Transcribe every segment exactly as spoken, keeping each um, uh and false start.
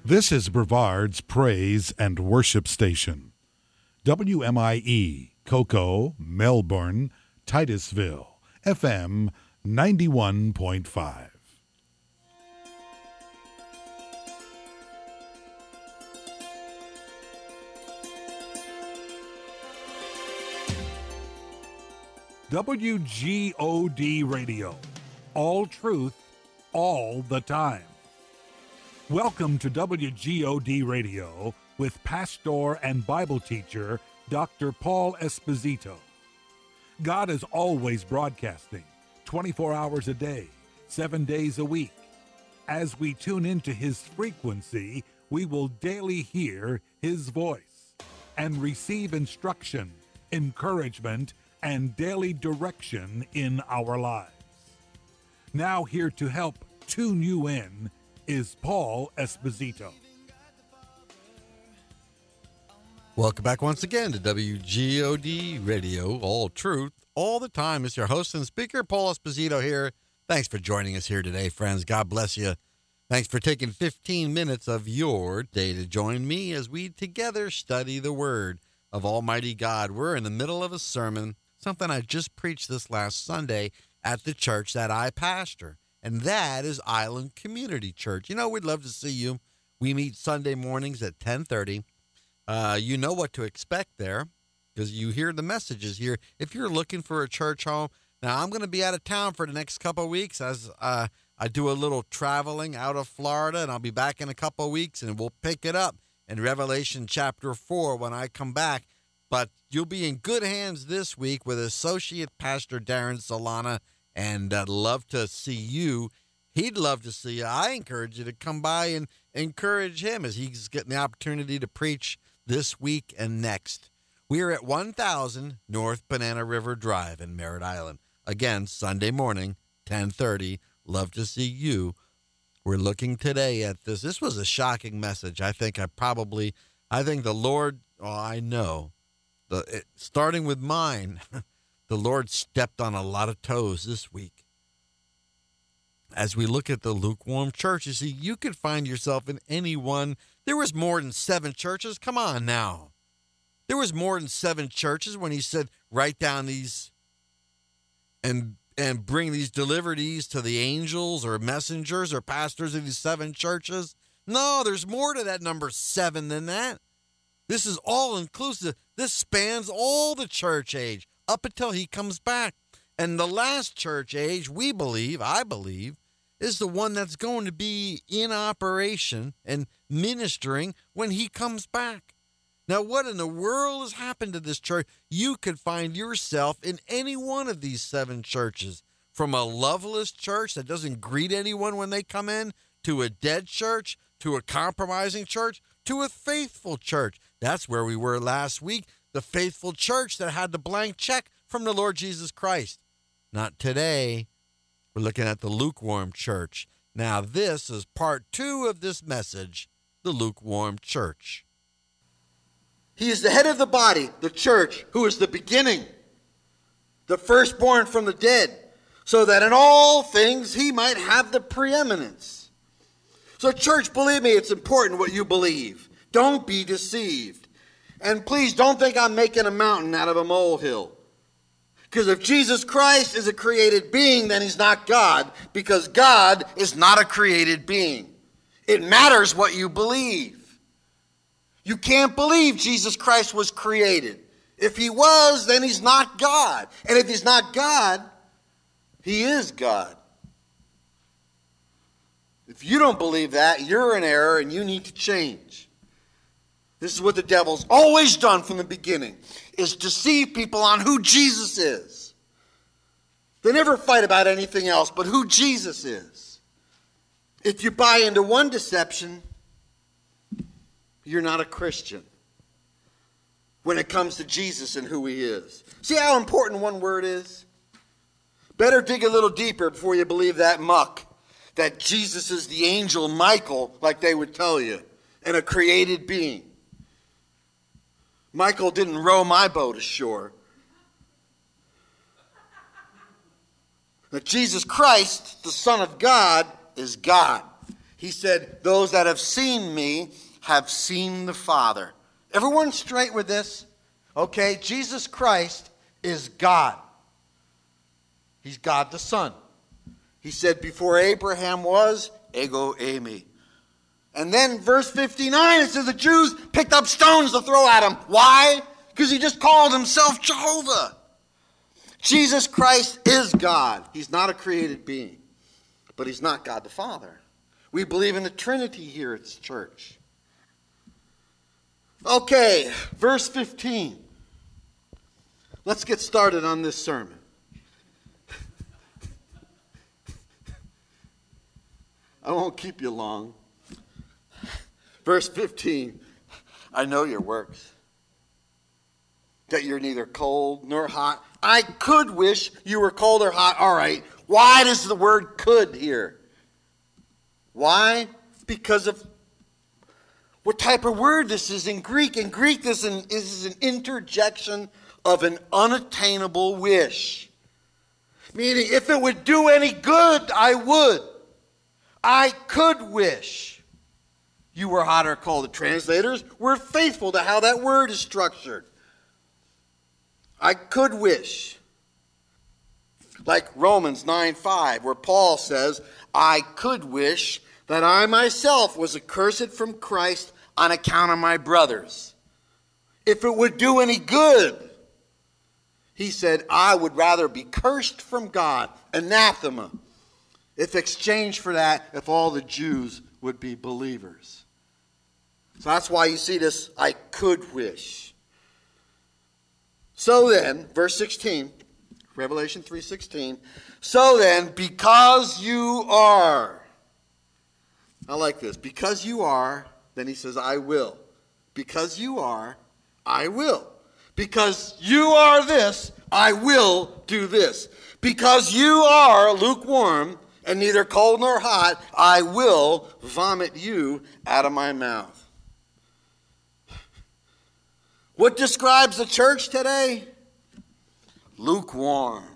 This is Brevard's Praise and Worship Station. W M I E, Cocoa, Melbourne, Titusville, F M ninety-one point five. W G O D Radio. All truth, all the time. Welcome to W G O D Radio with pastor and Bible teacher Doctor Paul Esposito. God is always broadcasting, twenty-four hours a day, seven days a week. As we tune into his frequency, we will daily hear his voice and receive instruction, encouragement, and daily direction in our lives. Now here to help tune you in is Paul Esposito. Welcome back once again to W G O D Radio, all truth, all the time. It's your host and speaker, Paul Esposito here. Thanks for joining us here today, friends. God bless you. Thanks for taking fifteen minutes of your day to join me as we together study the Word of Almighty God. We're in the middle of a sermon, something I just preached this last Sunday at the church that I pastor, and that is Island Community Church. You know, we'd love to see you. We meet Sunday mornings at ten thirty. Uh, you know what to expect there because you hear the messages here. If you're looking for a church home, now I'm going to be out of town for the next couple of weeks as uh, I do a little traveling out of Florida, and I'll be back in a couple of weeks, and we'll pick it up in Revelation chapter four when I come back. But you'll be in good hands this week with Associate Pastor Darren Solana, and I'd love to see you. He'd love to see you. I encourage you to come by and encourage him as he's getting the opportunity to preach this week and next. We're at one thousand North Banana River Drive in Merritt Island. Again, Sunday morning, ten thirty. Love to see you. We're looking today at this. This was a shocking message. I think I probably, I think the Lord, oh, I know, the it, starting with mine, the Lord stepped on a lot of toes this week. As we look at the lukewarm church, you see, you could find yourself in any one. There was more than seven churches. Come on now. There was more than seven churches when he said, write down these and and bring these, deliver these to the angels or messengers or pastors of these seven churches. No, there's more to that number seven than that. This is all inclusive. This spans all the church age up until he comes back. And the last church age, we believe, I believe, is the one that's going to be in operation and ministering when he comes back. Now, what in the world has happened to this church? You could find yourself in any one of these seven churches, from a loveless church that doesn't greet anyone when they come in, to a dead church, to a compromising church, to a faithful church. That's where we were last week, the faithful church that had the blank check from the Lord Jesus Christ. Not today. We're looking at the lukewarm church. Now, this is part two of this message, the lukewarm church. He is the head of the body, the church, who is the beginning, the firstborn from the dead, so that in all things he might have the preeminence. So, church, believe me, it's important what you believe. Don't be deceived. And please don't think I'm making a mountain out of a molehill. Because if Jesus Christ is a created being, then he's not God, because God is not a created being. It matters what you believe. You can't believe Jesus Christ was created. If he was, then he's not God. And if he's not God, he is God. If you don't believe that, you're in error and you need to change. This is what the devil's always done from the beginning, is deceive people on who Jesus is. They never fight about anything else but who Jesus is. If you buy into one deception, you're not a Christian when it comes to Jesus and who he is. See how important one word is? Better dig a little deeper before you believe that muck, that Jesus is the angel Michael, like they would tell you, and a created being. Michael didn't row my boat ashore. That Jesus Christ, the Son of God, is God. He said, those that have seen me have seen the Father. Everyone straight with this? Okay, Jesus Christ is God. He's God the Son. He said, before Abraham was, ego eimi. And then verse fifty-nine, it says the Jews picked up stones to throw at him. Why? Because he just called himself Jehovah. Jesus Christ is God. He's not a created being. But he's not God the Father. We believe in the Trinity here at this church. Okay, verse fifteen. Let's get started on this sermon. I won't keep you long. Verse fifteen. I know your works, that you're neither cold nor hot. I could wish you were cold or hot. All right. Why does the word could here? Why? Because of what type of word this is in Greek. In Greek, this is an interjection of an unattainable wish. Meaning, if it would do any good, I would. I could wish you were hot or cold. The translators were faithful to how that word is structured. I could wish. Like Romans nine five, where Paul says, I could wish that I myself was accursed from Christ on account of my brothers. If it would do any good, he said, I would rather be cursed from God, anathema, if exchanged for that, if all the Jews would be believers. So that's why you see this, I could wish. So then, verse sixteen, Revelation three sixteen, so then, because you are, I like this, because you are, then he says, I will. Because you are, I will. Because you are this, I will do this. Because you are lukewarm and neither cold nor hot, I will vomit you out of my mouth. What describes the church today? Lukewarm.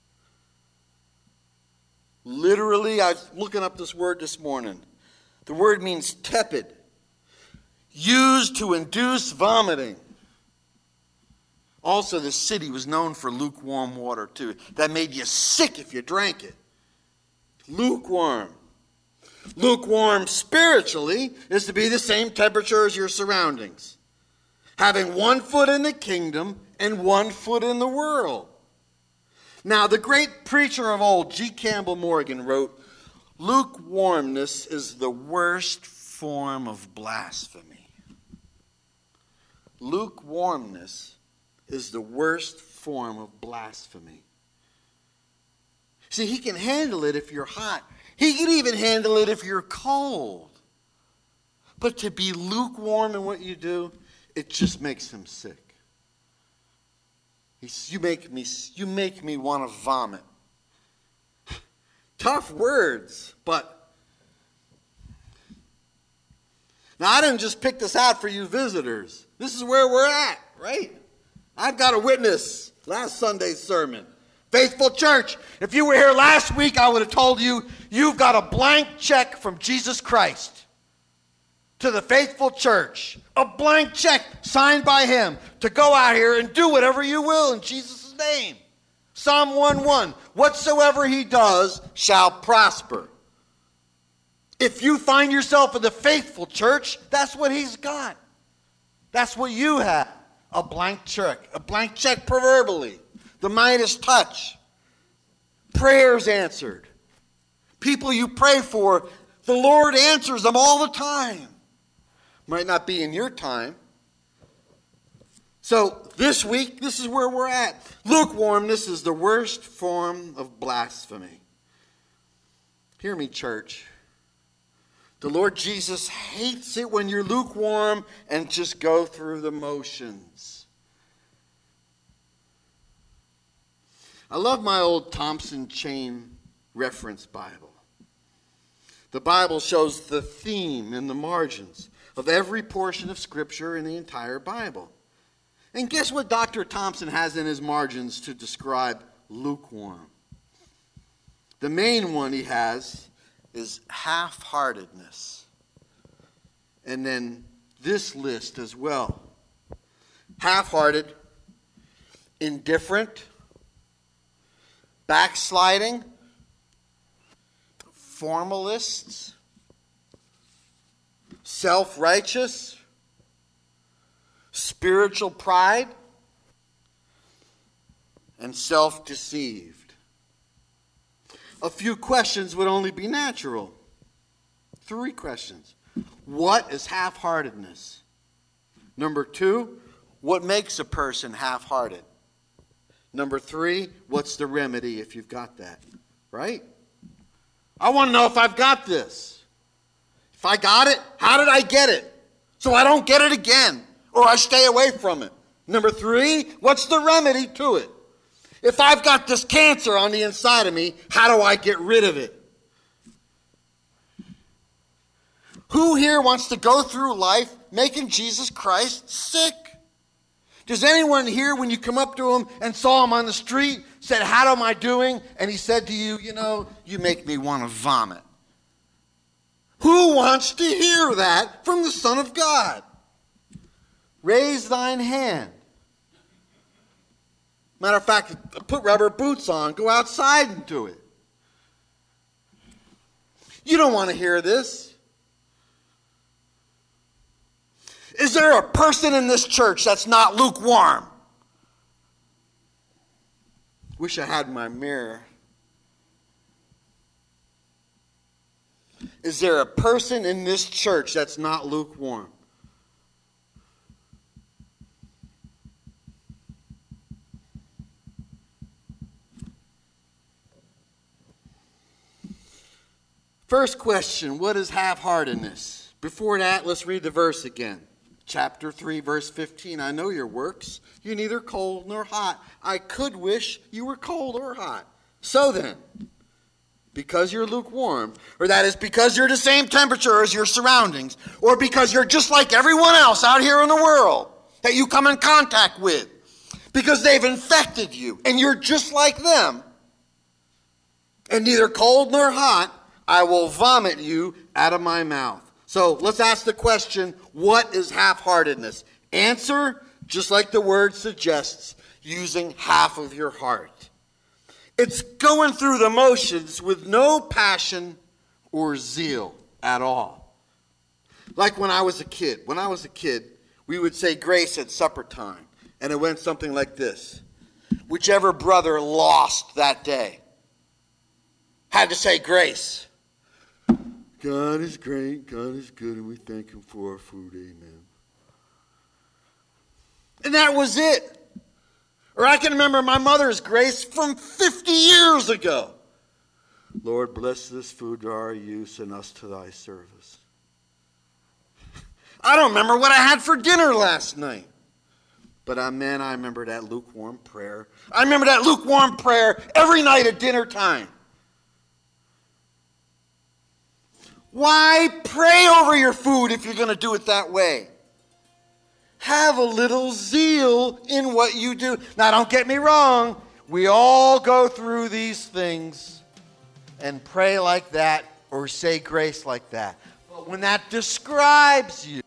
Literally, I was looking up this word this morning. The word means tepid. Used to induce vomiting. Also, the city was known for lukewarm water, too. That made you sick if you drank it. Lukewarm. Lukewarm spiritually is to be the same temperature as your surroundings. Having one foot in the kingdom and one foot in the world. Now, the great preacher of old, G. Campbell Morgan, wrote, lukewarmness is the worst form of blasphemy. Lukewarmness is the worst form of blasphemy. See, he can handle it if you're hot. He can even handle it if you're cold. But to be lukewarm in what you do, it just makes him sick. He's, you make me, you make me want to vomit. Tough words, but now I didn't just pick this out for you visitors. This is where we're at, right? I've got a witness. Last Sunday's sermon. Faithful church, if you were here last week, I would have told you, you've got a blank check from Jesus Christ to the faithful church. A blank check signed by him to go out here and do whatever you will in Jesus' name. Psalm one one, whatsoever he does shall prosper. If you find yourself in the faithful church, that's what he's got. That's what you have. A blank check. A blank check proverbially. The Midas touch. Prayers answered. People you pray for, the Lord answers them all the time. Might not be in your time. So this week, this is where we're at. Lukewarmness is the worst form of blasphemy. Hear me, church. The Lord Jesus hates it when you're lukewarm and just go through the motions. I love my old Thompson Chain Reference Bible. The Bible shows the theme in the margins of every portion of Scripture in the entire Bible. And guess what Doctor Thompson has in his margins to describe lukewarm? The main one he has is half-heartedness. And then this list as well. Half-hearted, indifferent, backsliding, formalists, self-righteous, spiritual pride, and self-deceived. A few questions would only be natural. Three questions. What is half-heartedness? Number two, what makes a person half-hearted? Number three, what's the remedy if you've got that? Right? I want to know if I've got this. If I got it, how did I get it? So I don't get it again, or I stay away from it. Number three, what's the remedy to it? If I've got this cancer on the inside of me, how do I get rid of it? Who here wants to go through life making Jesus Christ sick? Does anyone here, when you come up to him and saw him on the street, said, how am I doing? And he said to you, you know, you make me want to vomit. Who wants to hear that from the Son of God? Raise thine hand. Matter of fact, put rubber boots on, go outside and do it. You don't want to hear this. Is there a person in this church that's not lukewarm? Wish I had my mirror. Is there a person in this church that's not lukewarm? First question, what is half-heartedness? Before that, let's read the verse again. Chapter three, verse fifteen. I know your works. You're neither cold nor hot. I could wish you were cold or hot. So then, because you're lukewarm, or that is because you're the same temperature as your surroundings, or because you're just like everyone else out here in the world that you come in contact with, because they've infected you, and you're just like them, and neither cold nor hot, I will vomit you out of my mouth. So let's ask the question, what is half-heartedness? Answer, just like the word suggests, using half of your heart. It's going through the motions with no passion or zeal at all. Like when I was a kid. When I was a kid, we would say grace at supper time. And it went something like this. Whichever brother lost that day had to say grace. God is great, God is good, and we thank him for our food, amen. And that was it. Or I can remember my mother's grace from fifty years ago. Lord, bless this food to our use and us to thy service. I don't remember what I had for dinner last night. But uh, man, I remember that lukewarm prayer. I remember that lukewarm prayer every night at dinner time. Why pray over your food if you're going to do it that way? Have a little zeal in what you do. Now, don't get me wrong. We all go through these things and pray like that or say grace like that. But when that describes you,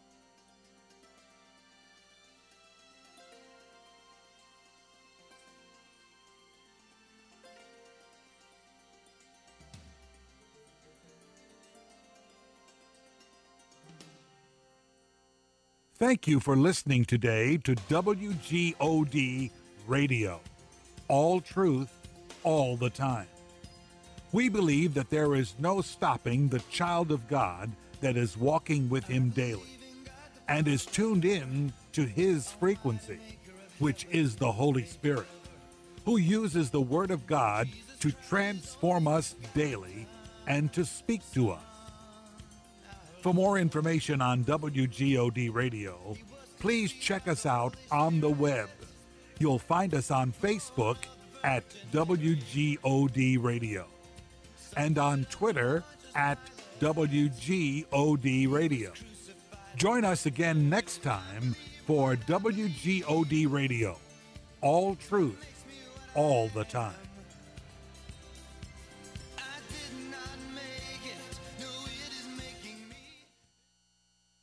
Thank you for listening today to W G O D Radio. All truth, all the time. We believe that there is no stopping the child of God that is walking with him daily and is tuned in to his frequency, which is the Holy Spirit, who uses the Word of God to transform us daily and to speak to us. For more information on W G O D Radio, please check us out on the web. You'll find us on Facebook at W G O D Radio and on Twitter at W G O D Radio. Join us again next time for W G O D Radio. All truth, all the time.